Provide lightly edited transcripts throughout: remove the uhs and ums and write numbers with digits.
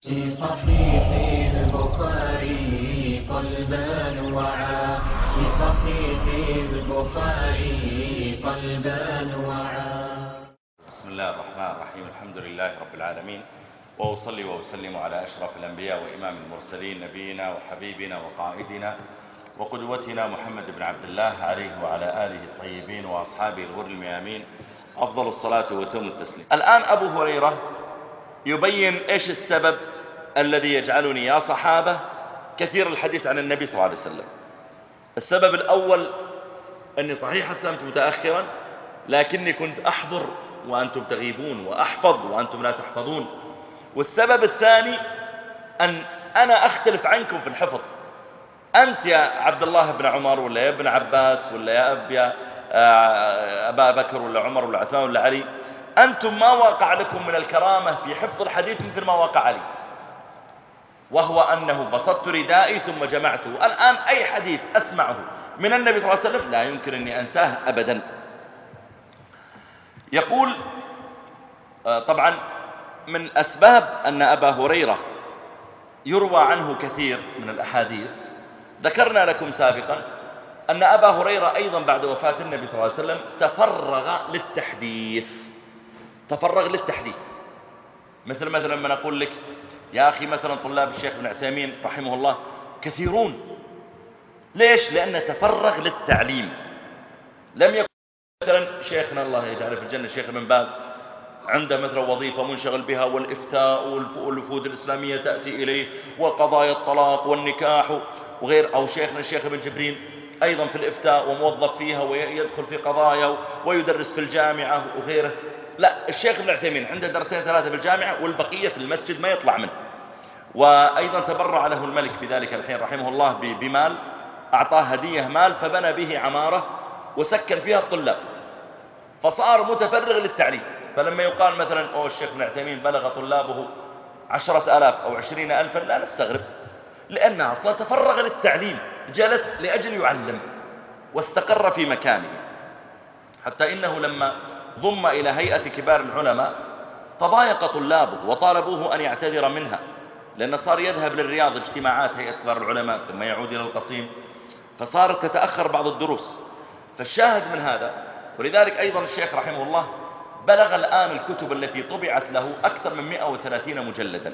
في صحيح البخاري قلبان وعا في صحيح البخاري قلبان وعا. بسم الله الرحمن الرحيم. الحمد لله رب العالمين، وأصلي وأسلم على أشرف الأنبياء وإمام المرسلين نبينا وحبيبنا وقائدنا وقدوتنا محمد بن عبد الله عليه وعلى آله الطيبين وأصحابه الغر الميامين أفضل الصلاة وتم التسليم. الآن أبو هريرة يبين إيش السبب الذي يجعلني يا صحابة كثير الحديث عن النبي صلى الله عليه وسلم. السبب الأول أني صحيح أسلمت متأخرا، لكني كنت أحضر وأنتم تغيبون، وأحفظ وأنتم لا تحفظون. والسبب الثاني أن أنا أختلف عنكم في الحفظ. أنت يا عبد الله بن عمر، ولا يا ابن عباس، ولا يا أبا بكر، ولا عمر، ولا عثمان، ولا علي، أنتم ما وقع لكم من الكرامة في حفظ الحديث مثل ما وقع علي، وهو أنه بسطت ردائي ثم جمعته. الآن أي حديث أسمعه من النبي صلى الله عليه وسلم لا يمكن أني أنساه أبدا. يقول طبعا من أسباب أن أبا هريرة يروى عنه كثير من الأحاديث، ذكرنا لكم سابقا أن أبا هريرة أيضا بعد وفاة النبي صلى الله عليه وسلم تفرغ للتحديث. مثلا لما نقول لك يا أخي مثلا طلاب الشيخ ابن عثيمين رحمه الله كثيرون. ليش؟ لأنه تفرغ للتعليم. لم يكن مثلا شيخنا الله يجعله في الجنة الشيخ ابن باز عنده مثلا وظيفة منشغل بها، والإفتاء والوفود الإسلامية تأتي إليه، وقضايا الطلاق والنكاح وغير، أو شيخنا الشيخ ابن جبرين أيضا في الإفتاء وموظف فيها ويدخل في قضايا ويدرس في الجامعة وغيره. لا، الشيخ ابن عثيمين عنده درسين ثلاثة في الجامعة والبقية في المسجد ما يطلع منه. وأيضا تبرع له الملك في ذلك الحين رحمه الله بمال، أعطاه هدية مال فبنى به عمارة وسكن فيها الطلاب، فصار متفرغ للتعليم. فلما يقال مثلا الشيخ ابن عثيمين بلغ طلابه 10,000 أو 20,000 لا نستغرب، لأنه أصلا تفرغ للتعليم، جلس لأجل يعلم واستقر في مكانه. حتى إنه لما ضم إلى هيئة كبار العلماء تضايق طلابه وطالبوه أن يعتذر منها، لأنه صار يذهب للرياض اجتماعات هيئة كبار العلماء ثم يعود إلى القصيم، فصارت تتأخر بعض الدروس. فالشاهد من هذا، ولذلك أيضا الشيخ رحمه الله بلغ الآن الكتب التي طبعت له أكثر من 130 مجلدا.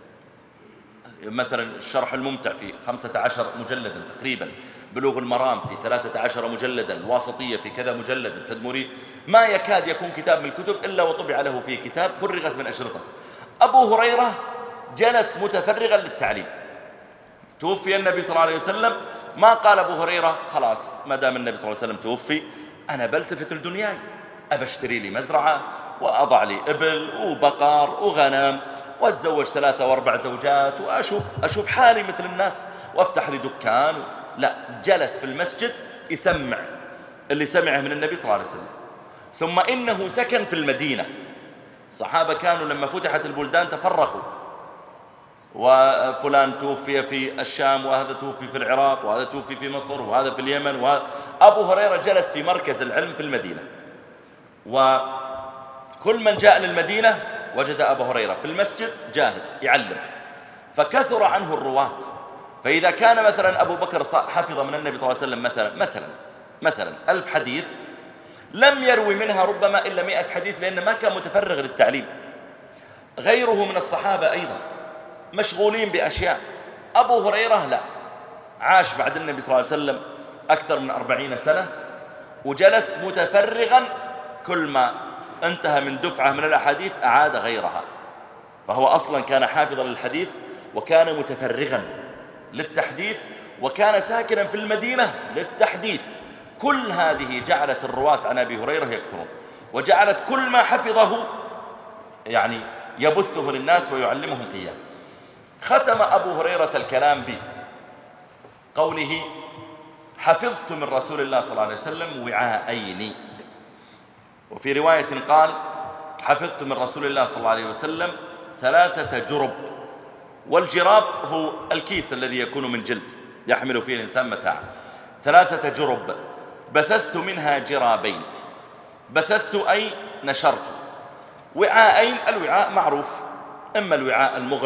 مثلا الشرح الممتع في 15 مجلدا تقريبا، بلوغ المرام في 13 مجلدا، الواسطية في كذا مجلد، التدمري، ما يكاد يكون كتاب من الكتب إلا وطبع له في كتاب فرغت من أشرطة. أبو هريرة جلس متفرغا للتعليم. توفي النبي صلى الله عليه وسلم، ما قال أبو هريرة خلاص ما دام النبي صلى الله عليه وسلم توفي أنا بلتفت لدنياي، أبشتري لي مزرعة وأضع لي إبل وبقر وغنم وأتزوج 3 و4 زوجات وأشوف حالي مثل الناس وأفتح لي دكان. لا، جلس في المسجد يسمع اللي سمعه من النبي صلى الله عليه وسلم. ثم إنه سكن في المدينة. الصحابة كانوا لما فتحت البلدان تفرقوا، وفلان توفي في الشام، وهذا توفي في العراق، وهذا توفي في مصر، وهذا في اليمن، أبو هريرة جلس في مركز العلم في المدينة، وكل من جاء للمدينة وجد أبو هريرة في المسجد جاهز يعلم. فكثر عنه الرواة. فإذا كان مثلا أبو بكر حفظ من النبي صلى الله عليه وسلم مثلا 1000 حديث، لم يروي منها ربما إلا 100 حديث، لأنه ما كان متفرغ للتعليم. غيره من الصحابة أيضا مشغولين بأشياء. أبو هريرة لا، عاش بعد النبي صلى الله عليه وسلم أكثر من 40 سنة وجلس متفرغا، كل ما انتهى من دفعة من الأحاديث أعاد غيرها. فهو أصلا كان حافظا للحديث، وكان متفرغا للتحديث، وكان ساكنا في المدينة للتحديث. كل هذه جعلت الرواة عن أبي هريرة يكثرون، وجعلت كل ما حفظه يعني يبثه للناس ويعلمهم إياه. ختم أبو هريرة الكلام بقوله حفظت من رسول الله صلى الله عليه وسلم وعاءين. وفي رواية قال حفظت من رسول الله صلى الله عليه وسلم 3 جرب. والجراب هو الكيس الذي يكون من جلد يحمل فيه الإنسان متاعا. 3 جرب بثثت منها جرابين. بثثت أي نشرت. وعاءين، الوعاء معروف، إما الوعاء المغلق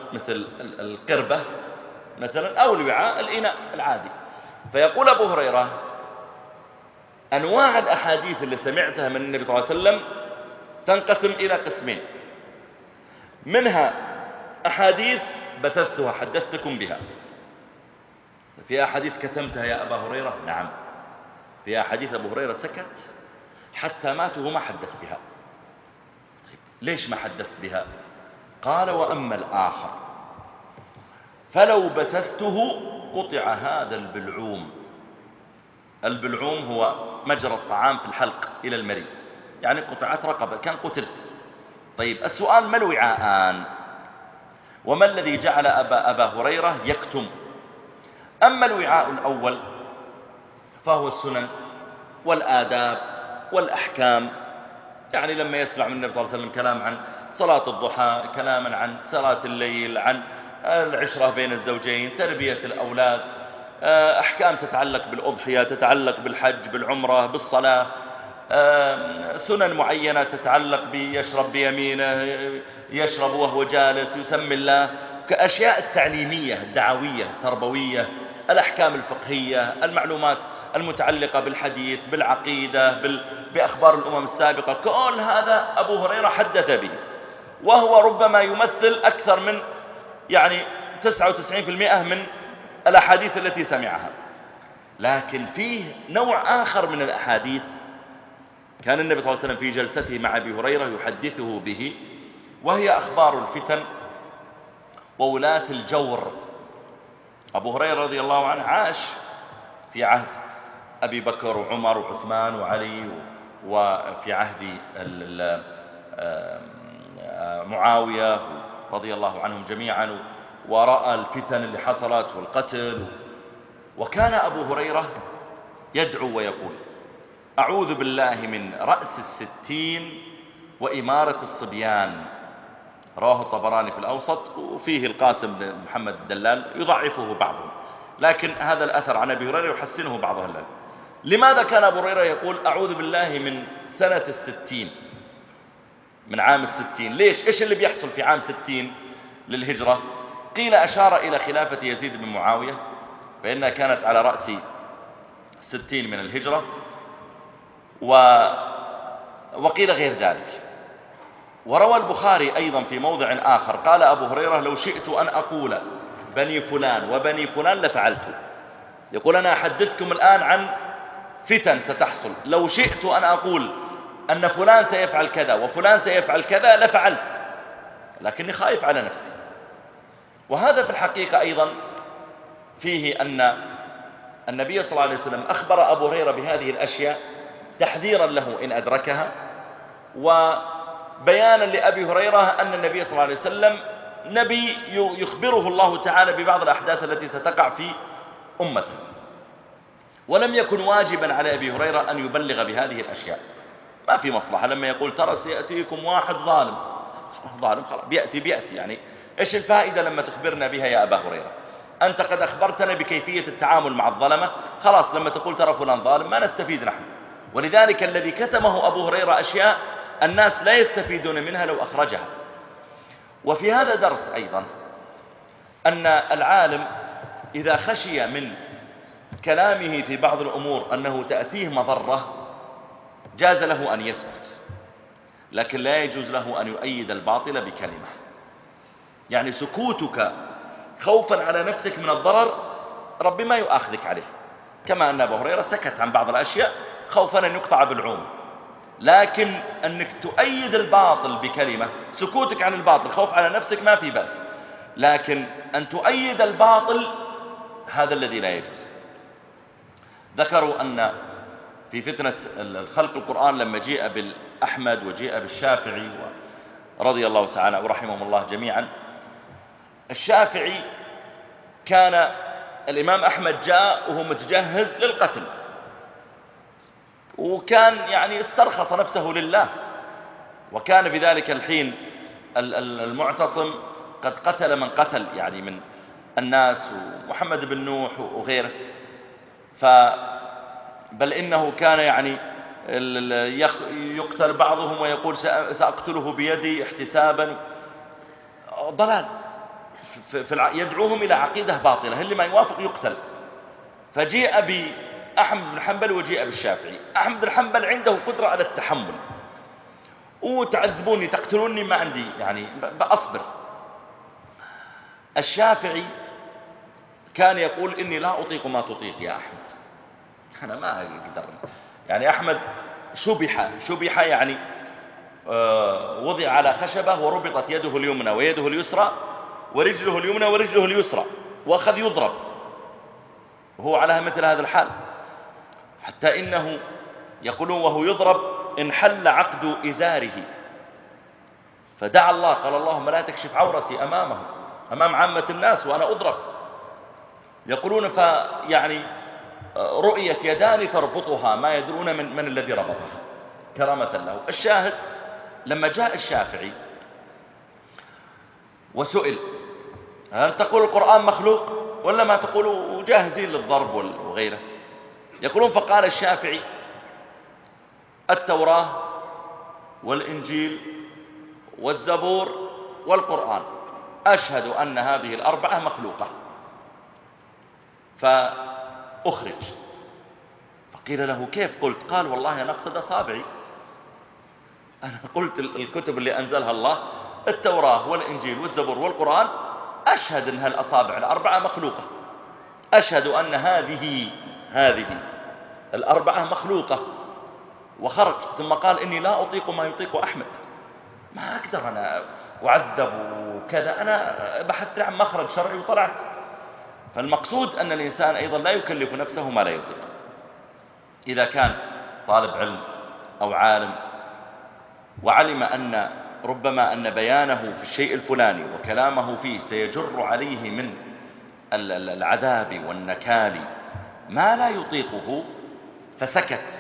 مثل القربة مثلا، أو الوعاء الإناء العادي. فيقول أبو هريرة أنواع الأحاديث اللي سمعتها من النبي صلى الله عليه وسلم تنقسم إلى قسمين، منها أحاديث بثثتها حدثتكم بها. في أحاديث كتمتها يا أبا هريرة؟ نعم. في أحاديث أبو هريرة سكت حتى مات وما حدث بها. طيب ليش ما حدثت بها؟ قال وأما الآخر فلو بثثته قطع هذا البلعوم. البلعوم هو مجرى الطعام في الحلق إلى المريء، يعني قطعت رقبة، كان قتلت. طيب السؤال ما الوعاءان؟ وما الذي جعل أبا هريرة يكتم؟ أما الوعاء الأول فهو السنن والآداب والأحكام، يعني لما يسمع من النبي صلى الله عليه وسلم كلام عن صلاة الضحى، كلاما عن صلاة الليل، عن العشرة بين الزوجين، تربية الأولاد، أحكام تتعلق بالأضحية، تتعلق بالحج، بالعمرة، بالصلاة، سنن معينة تتعلق بيشرب بيمينه، يشرب وهو جالس، يسمي الله، كأشياء التعليمية الدعوية التربوية، الأحكام الفقهية، المعلومات المتعلقة بالحديث، بالعقيدة، بأخبار الأمم السابقة، كل هذا أبو هريرة حدث به، وهو ربما يمثل أكثر من 99% من الأحاديث التي سمعها. لكن فيه نوع آخر من الأحاديث كان النبي صلى الله عليه وسلم في جلسته مع أبي هريرة يحدثه به، وهي أخبار الفتن وولاة الجور. أبو هريرة رضي الله عنه عاش في عهد أبي بكر وعمر وعثمان وعلي، وفي عهد معاوية رضي الله عنهم جميعا، ورأى الفتن اللي حصلت والقتل. وكان أبو هريرة يدعو ويقول أعوذ بالله من رأس 60 وإمارة الصبيان. رواه الطبراني في الأوسط، وفيه القاسم بن محمد الدلال يضعفه بعضهم، لكن هذا الأثر عن أبي هريرة يحسنه بعض أهل العلم. لماذا كان أبو هريرة يقول أعوذ بالله من سنة 60، من عام 60؟ ليش؟ إيش اللي بيحصل في عام 60 للهجرة؟ قيل أشار إلى خلافة يزيد بن معاوية، فإنها كانت على رأس 60 من الهجرة، وقيل غير ذلك. وروى البخاري أيضا في موضع آخر قال أبو هريرة لو شئت أن أقول بني فلان وبني فلان لفعلت. يقول أنا أحدثكم الآن عن فتن ستحصل، لو شئت أن أقول أن فلان سيفعل كذا وفلان سيفعل كذا لفعلت، لكني خايف على نفسي. وهذا في الحقيقة أيضا فيه أن النبي صلى الله عليه وسلم أخبر أبو هريرة بهذه الأشياء تحذيرا له إن أدركها، وبيانا لأبي هريرة أن النبي صلى الله عليه وسلم نبي يخبره الله تعالى ببعض الأحداث التي ستقع في أمته، ولم يكن واجبا على أبي هريرة أن يبلغ بهذه الأشياء. ما في مصلحة لما يقول ترى سيأتيكم واحد ظالم خلاص بيأتي، يعني إيش الفائدة لما تخبرنا بها يا أبا هريرة؟ أنت قد أخبرتنا بكيفية التعامل مع الظلمة، خلاص لما تقول ترى فلان ظالم ما نستفيد نحن. ولذلك الذي كتمه أبو هريرة أشياء الناس لا يستفيدون منها لو أخرجها. وفي هذا درس أيضا أن العالم إذا خشي من كلامه في بعض الأمور أنه تأتيه مضرة جاز له أن يسكت، لكن لا يجوز له أن يؤيد الباطل بكلمة. يعني سكوتك خوفا على نفسك من الضرر ربي ما يؤاخذك عليه، كما أن أبو هريرة سكت عن بعض الأشياء خوفا أن يقطع بالعوم. لكن أنك تؤيد الباطل بكلمة، سكوتك عن الباطل خوف على نفسك ما في بأس، لكن أن تؤيد الباطل هذا الذي لا يجوز. ذكروا أن في فتنة خلق القرآن لما جيء بالأحمد وجيء بالشافعي رضي الله تعالى ورحمهم الله جميعا، الشافعي كان الإمام أحمد جاء وهو متجهز للقتل، وكان يعني استرخص نفسه لله، وكان في ذلك الحين المعتصم قد قتل من قتل يعني من الناس، ومحمد بن نوح وغيره، بل إنه كان يعني يقتل بعضهم ويقول سأقتله بيدي احتسابا. ضلال. يدعوهم إلى عقيدة باطلة، اللي ما يوافق يقتل. فجيء بأحمد بن حنبل وجيء بالشافعي. أحمد بن حنبل عنده قدرة على التحمل، وتعذبوني تقتلوني ما عندي يعني بأصبر. الشافعي كان يقول إني لا أطيق ما تطيق يا أحمد، أنا ما أقدر. يعني أحمد شبح يعني وضع على خشبة وربطت يده اليمنى ويده اليسرى ورجله اليمنى ورجله اليسرى، وأخذ يضرب وهو على مثل هذا الحال، حتى إنه يقولون وهو يضرب انحل عقد إزاره، فدعا الله قال اللهم لا تكشف عورتي أمام عامة الناس وأنا أضرب. يقولون فيعني رؤية يدان تربطها ما يدرون من الذي ربطها كرامة له. الشاهد لما جاء الشافعي وسئل هل تقول القرآن مخلوق ولا ما تقولوا جاهزين للضرب وغيره، يقولون فقال الشافعي التوراة والإنجيل والزبور والقرآن أشهد أن هذه الأربعة مخلوقة، فأخرج. فقيل له كيف قلت؟ قال والله أنا أقصد أصابعي، أنا قلت الكتب اللي أنزلها الله التوراة والإنجيل والزبور والقرآن أشهد أن هالأصابع الأربعة مخلوقة، أشهد أن هذه الأربعة مخلوقة. وخرج ثم قال إني لا أطيق ما يطيق أحمد، ما أقدر أنا أعذب وكذا، أنا بحثت عن مخرج شرعي وطلعت. فالمقصود أن الإنسان أيضا لا يكلف نفسه ما لا يطيق. إذا كان طالب علم أو عالم وعلم أن ربما أن بيانه في الشيء الفلاني وكلامه فيه سيجر عليه من العذاب والنكال ما لا يطيقه، فسكت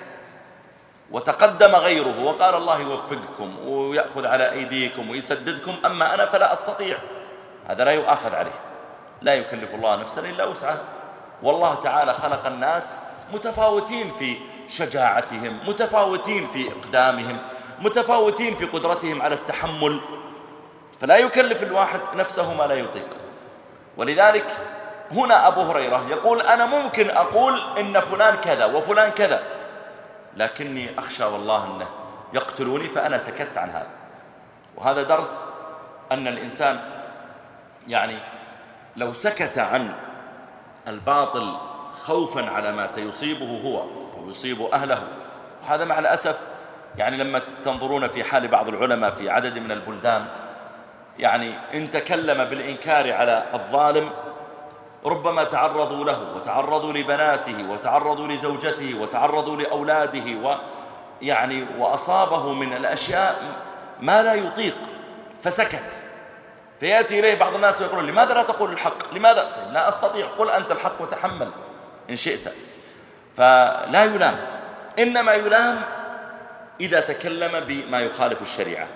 وتقدم غيره وقال الله يوفقكم ويأخذ على أيديكم ويسددكم، أما أنا فلا أستطيع، هذا لا يؤاخذ عليه. لا يكلف الله نفسا إلا وسعها. والله تعالى خلق الناس متفاوتين في شجاعتهم، متفاوتين في إقدامهم، متفاوتين في قدرتهم على التحمل، فلا يكلف الواحد نفسه ما لا يطيق. ولذلك هنا أبو هريرة يقول أنا ممكن أقول إن فلان كذا وفلان كذا، لكني أخشى والله أنه يقتلوني، فأنا سكت عن هذا. وهذا درس أن الإنسان يعني لو سكت عن الباطل خوفا على ما سيصيبه هو ويصيب أهله. وهذا مع الأسف يعني لما تنظرون في حال بعض العلماء في عدد من البلدان، يعني إن تكلم بالإنكار على الظالم ربما تعرضوا له وتعرضوا لبناته وتعرضوا لزوجته وتعرضوا لأولاده ويعني وأصابه من الأشياء ما لا يطيق فسكت. فيأتي إليه بعض الناس ويقولون لماذا لا تقول الحق؟ لماذا؟ لا أستطيع. قل أنت الحق وتحمل إن شئت. فلا يلام، إنما يلام إذا تكلم بما يخالف الشريعة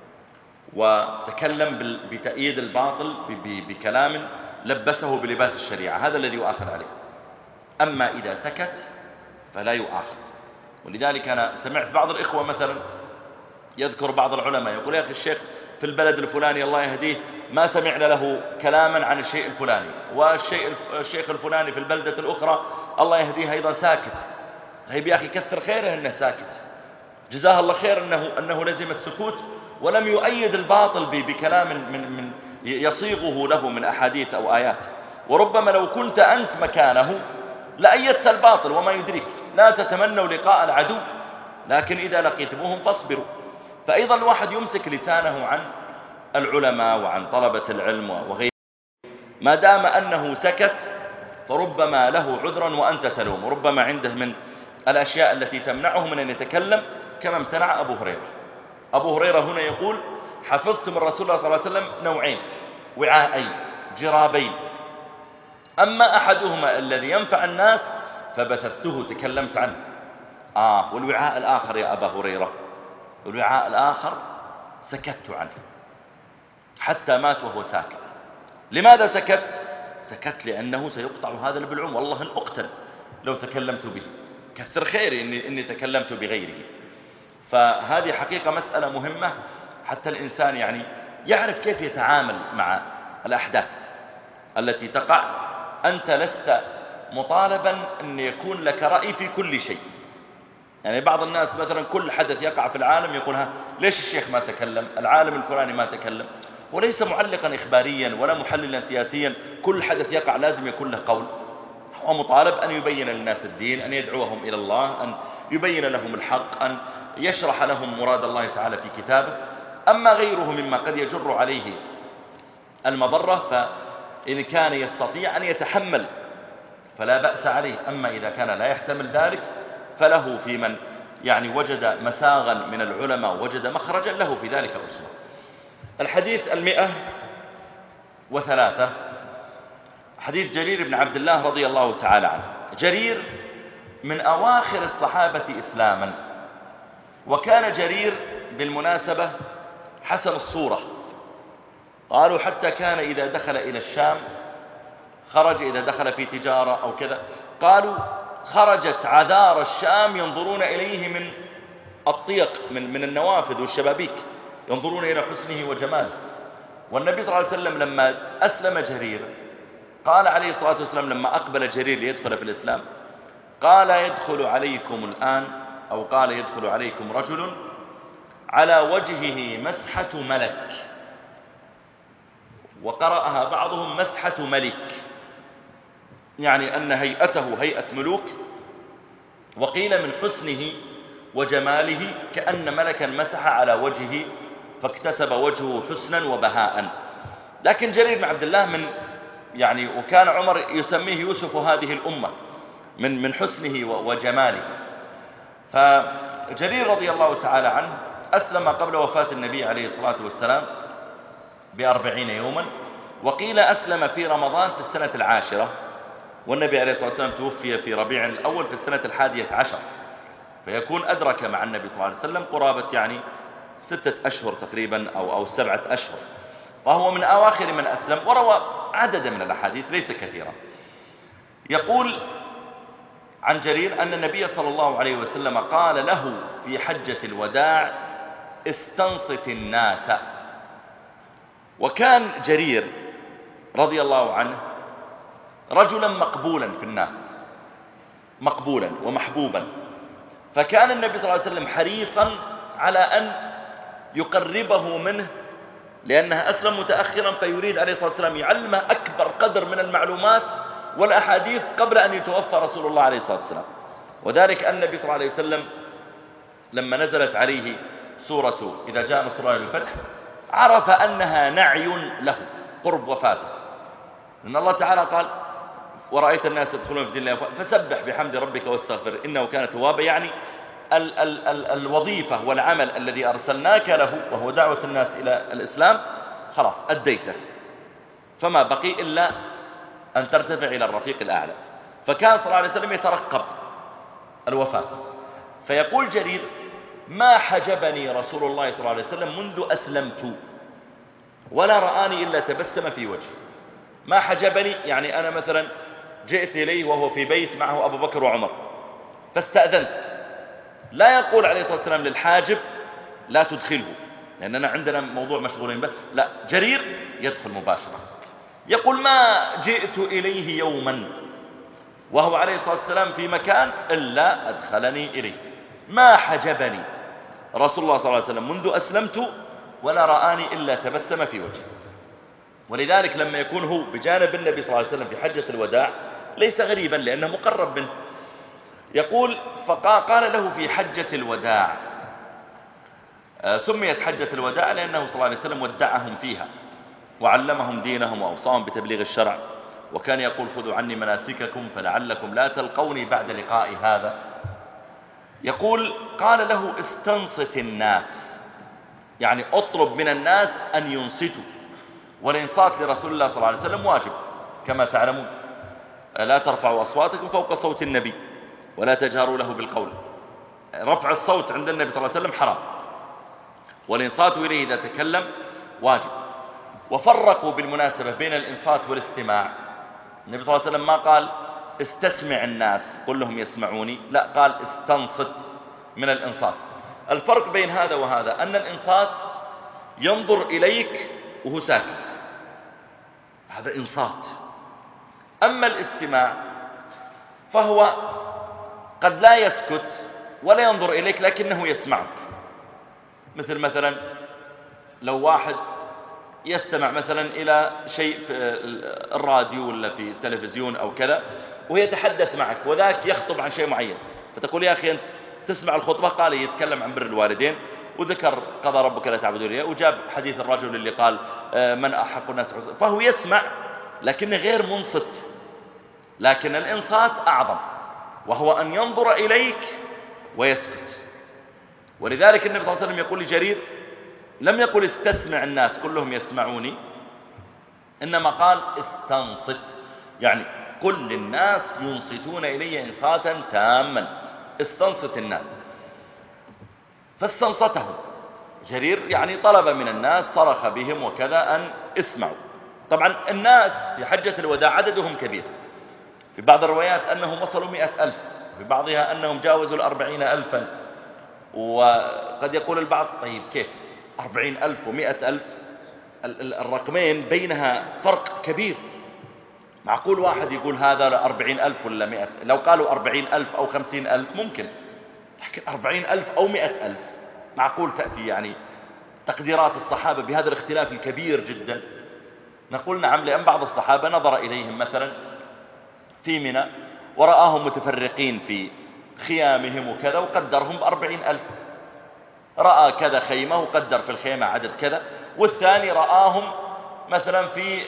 وتكلم بتأييد الباطل بكلام لبسه بلباس الشريعة، هذا الذي يؤاخذ عليه. أما إذا سكت فلا يؤاخذ. ولذلك أنا سمعت بعض الإخوة مثلا يذكر بعض العلماء يقول يا أخي الشيخ في البلد الفلاني الله يهديه ما سمعنا له كلاما عن الشيء الفلاني، والشيخ الفلاني في البلدة الأخرى الله يهديه أيضا ساكت. هيب يا أخي كثر خيره أنه ساكت، جزاه الله خير أنه لزم السكوت ولم يؤيد الباطل بكلام من يصيغه له من أحاديث أو آيات. وربما لو كنت أنت مكانه لأيدت الباطل وما يدريك. لا تتمنوا لقاء العدو، لكن إذا لقيتموهم فاصبروا. فأيضا الواحد يمسك لسانه عن العلماء وعن طلبة العلم وغيره، ما دام أنه سكت فربما له عذرا وأنت تلوم، وربما عنده من الأشياء التي تمنعه من أن يتكلم كما امتنع أبو هريرة. أبو هريرة هنا يقول حفظت من رسول الله صلى الله عليه وسلم نوعين، وعاءين جرابين، أما أحدهما الذي ينفع الناس فبثثته تكلمت عنه. والوعاء الآخر يا أبا هريرة، الوعاء الآخر سكت عنه حتى مات وهو ساكت. لماذا سكت؟ سكت لأنه سيقطع هذا البلعوم، والله إن أقتل لو تكلمت به، كثر خيري إني تكلمت بغيره. فهذه حقيقة مسألة مهمة حتى الإنسان يعني يعرف كيف يتعامل مع الأحداث. التي تقع أنت لست مطالبا أن يكون لك رأي في كل شيء. يعني بعض الناس مثلا كل حدث يقع في العالم يقول ليش الشيخ ما تكلم، العالم الفلاني ما تكلم، وليس معلقا إخباريا ولا محللا سياسيا كل حدث يقع لازم يكون له قول. هو مطالب أن يبين للناس الدين، أن يدعوهم إلى الله، أن يبين لهم الحق، أن يشرح لهم مراد الله تعالى في كتابه. أما غيره مما قد يجر عليه المضرة فإن كان يستطيع أن يتحمل فلا بأس عليه. أما إذا كان لا يحتمل ذلك فله في من يعني وجد مساغا من العلماء وجد مخرجا له في ذلك أسوة. الحديث 103 حديث جرير بن عبد الله رضي الله تعالى عنه. جرير من أواخر الصحابة إسلاما، وكان جرير بالمناسبة حسن الصورة، قالوا حتى كان إذا دخل إلى الشام خرج، إذا دخل في تجارة أو كذا قالوا خرجت عذار الشام ينظرون إليه من الطيق من النوافذ والشبابيك، ينظرون إلى حسنه وجماله. والنبي صلى الله عليه وسلم لما أسلم جرير قال عليه الصلاة والسلام لما أقبل جرير ليدخل في الإسلام قال يدخل عليكم الآن، أو قال يدخل عليكم رجل على وجهه مسحة ملك، وقرأها بعضهم مسحة ملك، يعني أن هيئته هيئة ملوك، وقيل من حسنه وجماله كأن ملكا مسح على وجهه فاكتسب وجهه حسنا وبهاء. لكن جرير بن عبد الله يعني وكان عمر يسميه يوسف هذه الأمة من حسنه وجماله. فجرير رضي الله تعالى عنه أسلم قبل وفاة النبي عليه الصلاة والسلام ب40 يوما، وقيل أسلم في رمضان في السنة 10، والنبي عليه الصلاة والسلام توفي في ربيع الأول في السنة 11، فيكون أدرك مع النبي صلى الله عليه وسلم قرابة يعني 6 أشهر تقريبا أو 7 أشهر، وهو من أواخر من أسلم، وروى عدد من الأحاديث ليس كثيرا. يقول عن جرير أن النبي صلى الله عليه وسلم قال له في حجة الوداع استنصت الناس. وكان جرير رضي الله عنه رجلا مقبولا في الناس، مقبولا ومحبوبا، فكان النبي صلى الله عليه وسلم حريصا على أن يقربه منه، لأنه أسلم متأخرا فيريد عليه الصلاة والسلام يعلمه أكبر قدر من المعلومات والأحاديث قبل أن يتوفى رسول الله عليه الصلاة والسلام. وذلك أن النبي صلى الله عليه وسلم لما نزلت عليه سورة إذا جاء نصر الله والفتح عرف أنها نعي له قرب وفاته، لأن الله تعالى قال ورأيت الناس يدخلون في دين الله فسبح بحمد ربك واستغفر إنه كان توابا، يعني الوظيفة والعمل الذي أرسلناك له وهو دعوة الناس إلى الإسلام خلاص أديته، فما بقي إلا أن ترتفع إلى الرفيق الأعلى. فكان صلى الله عليه وسلم يترقب الوفاة، فيقول جرير ما حجبني رسول الله صلى الله عليه وسلم منذ أسلمت ولا رآني إلا تبسم في وجهي. ما حجبني يعني أنا مثلا جئت إليه وهو في بيت معه أبو بكر وعمر فاستأذنت، لا يقول عليه الصلاة والسلام للحاجب لا تدخله لأننا عندنا موضوع مشغولين به، لا، جرير يدخل مباشرة. يقول ما جئت إليه يوما وهو عليه الصلاة والسلام في مكان إلا أدخلني إليه، ما حجبني رسول الله صلى الله عليه وسلم منذ أسلمت ولا رآني إلا تبسم في وجهه. ولذلك لما يكون هو بجانب النبي صلى الله عليه وسلم في حجة الوداع ليس غريبا لأنه مقرب منه. يقول فقال له في حجة الوداع، سميت حجة الوداع لأنه صلى الله عليه وسلم ودعهم فيها وعلمهم دينهم وأوصاهم بتبليغ الشرع، وكان يقول خذوا عني مناسككم فلعلكم لا تلقوني بعد لقاء هذا. يقول قال له استنصت الناس، يعني اطلب من الناس أن ينصتوا، والإنصات لرسول الله صلى الله عليه وسلم واجب كما تعلمون، لا ترفعوا أصواتكم فوق صوت النبي ولا تجهروا له بالقول. رفع الصوت عند النبي صلى الله عليه وسلم حرام، والإنصات إليه إذا تكلم واجب. وفرقوا بالمناسبة بين الإنصات والاستماع. النبي صلى الله عليه وسلم ما قال استسمع الناس قل لهم يسمعوني، لا، قال استنصت من الإنصات. الفرق بين هذا وهذا أن الإنصات ينظر إليك وهو ساكت، هذا إنصات، أما الاستماع فهو قد لا يسكت ولا ينظر إليك لكنه يسمعك. مثلا لو واحد يستمع مثلا إلى شيء في الراديو ولا في التلفزيون أو كذا ويتحدث معك وذاك يخطب عن شيء معين، فتقول يا أخي أنت تسمع الخطبة؟ قال يتكلم عن بر الوالدين وذكر قضى ربك لا تعبدوا إلا إياه وجاب حديث الرجل اللي قال من أحق الناس حسنا، فهو يسمع لكنه غير منصت. لكن الإنصات أعظم، وهو أن ينظر إليك ويسكت. ولذلك النبي صلى الله عليه وسلم يقول لجرير، لم يقل استسمع الناس كلهم يسمعوني، إنما قال استنصت، يعني قل للناس ينصتون إلي إنصاتا تاما، استنصت الناس. فاستنصتهم جرير، يعني طلب من الناس، صرخ بهم وكذا أن اسمعوا. طبعا الناس في حجة الوداع عددهم كبير، في بعض الروايات أنهم وصلوا 100,000، في بعضها أنهم جاوزوا 40,000. وقد يقول البعض طيب كيف 40,000 و100,000؟ الرقمين بينها فرق كبير. معقول واحد يقول هذا 40,000 ولا 100؟ لو قالوا 40,000 أو 50,000 ممكن، لكن 40,000 أو 100,000 معقول تأتي يعني تقديرات الصحابة بهذا الاختلاف الكبير جدا؟ نقول نعم، لأن بعض الصحابة نظر إليهم مثلا في منى ورآهم متفرقين في خيامهم وكذا وقدرهم ب40,000، رأى كذا خيمة وقدر في الخيمة عدد كذا، والثاني رآهم مثلا في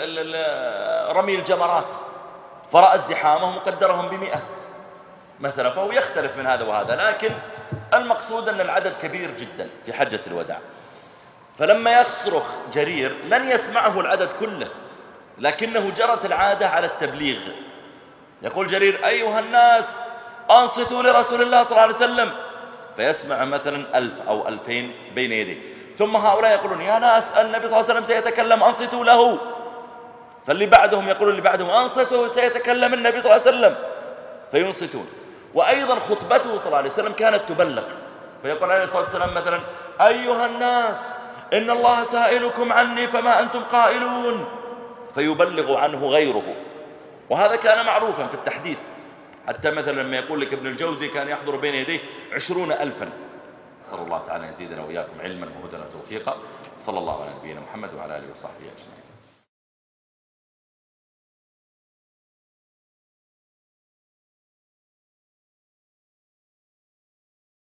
رمي الجمرات فرأى ازدحامهم وقدرهم ب100 مثلا، فهو يختلف من هذا وهذا. لكن المقصود أن العدد كبير جدا في حجة الوداع. فلما يصرخ جرير لن يسمعه العدد كله، لكنه جرت العادة على التبليغ. يقول جرير أيها الناس أنصتوا لرسول الله صلى الله عليه وسلم، فيسمع مثلا 1000 أو 2000 بين يديه، ثم هؤلاء يقولون يا ناس النبي صلى الله عليه وسلم سيتكلم أنصتوا له، فاللي بعدهم يقول اللي بعدهم أنصتوا سيتكلم النبي صلى الله عليه وسلم، فينصتون. وأيضا خطبته صلى الله عليه وسلم كانت تبلغ، فيقول عليه الصلاة والسلام مثلا أيها الناس إن الله سائلكم عني فما أنتم قائلون، فيبلغ عنه غيره. وهذا كان معروفا في التحديث، حتى مثلا لما يقول لك ابن الجوزي كان يحضر بين يديه 20,000. صلى الله تعالى يزيدنا وإياكم علما وهدى وتوفيقا. صلى الله على نبينا محمد وعلى آله وصحبه أجمعين.